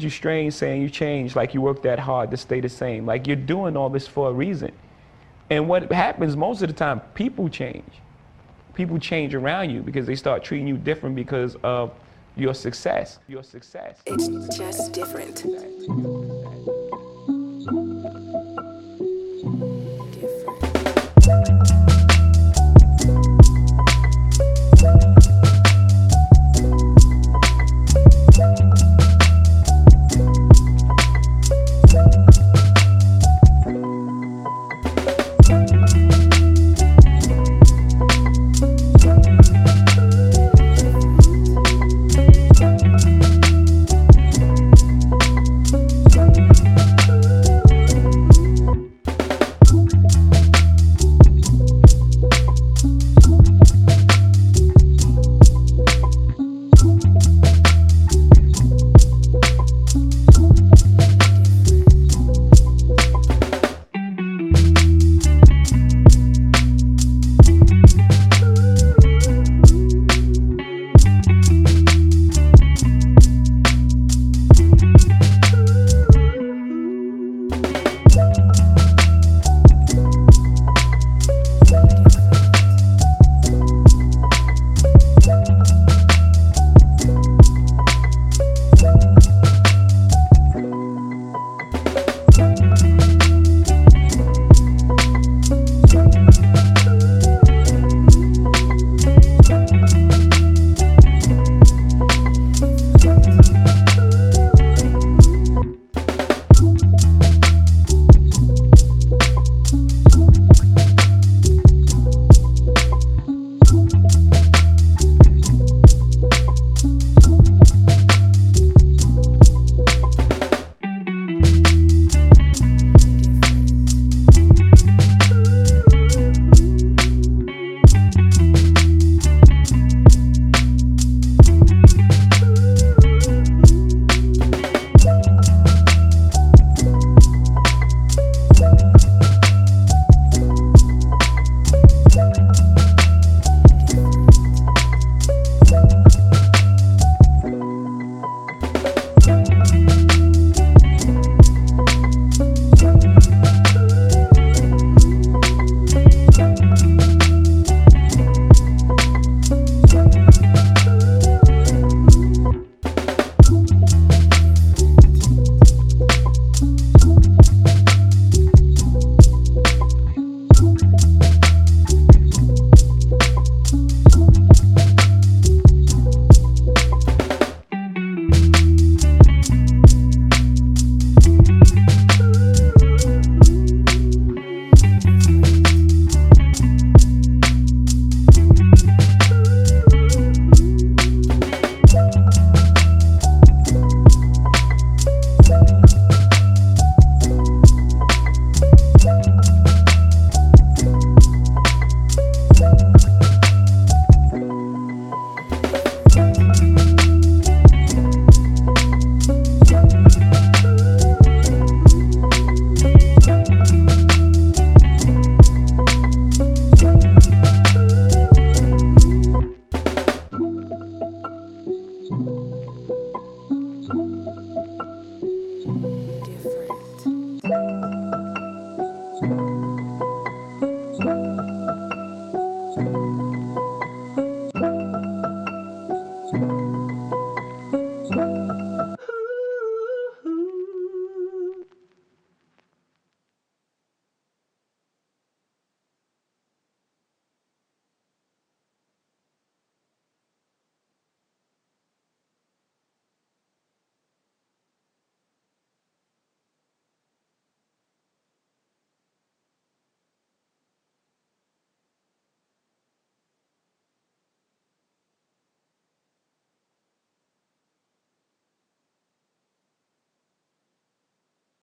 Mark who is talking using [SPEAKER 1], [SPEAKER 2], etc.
[SPEAKER 1] You strange saying you changed, like you worked that hard to stay the same. Like you're doing all this for a reason. And what happens most of the time, people change. People change around you because they start treating you different because of your success. Your success.
[SPEAKER 2] It's just different.